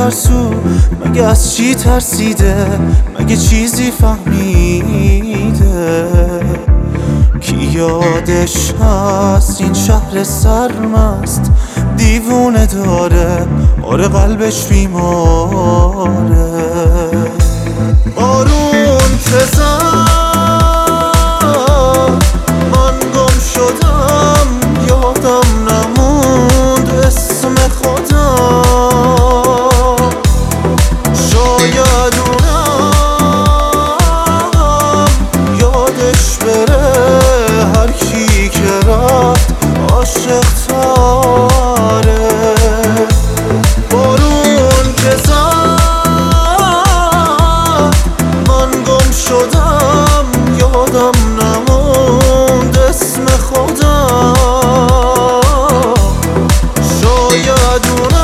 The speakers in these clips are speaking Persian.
میترسو؟ مگه از چی ترسیده؟ مگه چیزی فهمیده؟ کی یادش هست این شهر سرمست دیوونه داره؟ آره قلبش بیماره. بارون که زد من گم شدم، یادم نموند اسم خودم. شاید اونم یادش بره هر کی که رفت عاشق تاره. بارون که زد من گم شدم، یادم نموند اسم خودم. شاید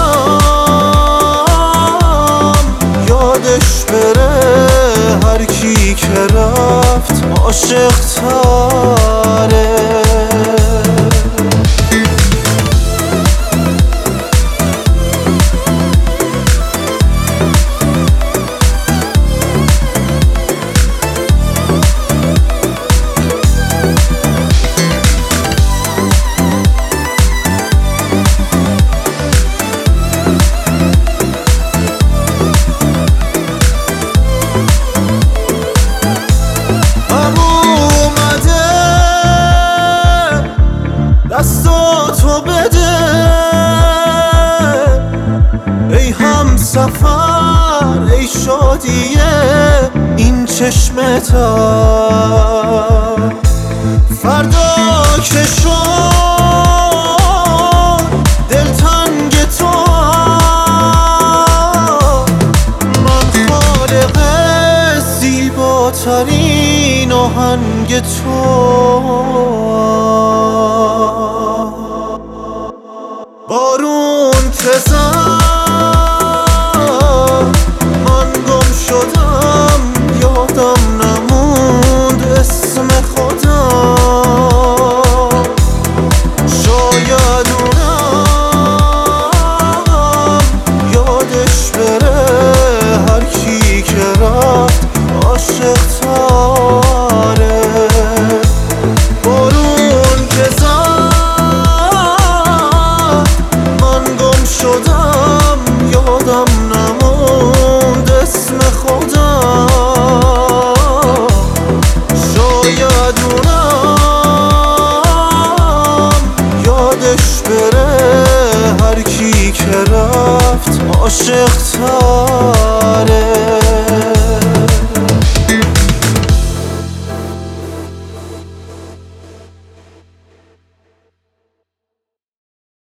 اونم یادش بره هر کی که رفت عاشق تاره. دستاتو بده ای هم سفر، ای شادیه این چشمتم. فردا که شد دلتنگ تو، من خالق زیباترین آهنگ تو. بارون که زد من گم شدم، یادم نموند اسم خودم. شاید اونم یادش بره هر کی که رفت عاشق تاره. بارون که شدم، یادم نموند اسم خودم. شاید اونم یادش بره هر کی که رفت عاشق تاره.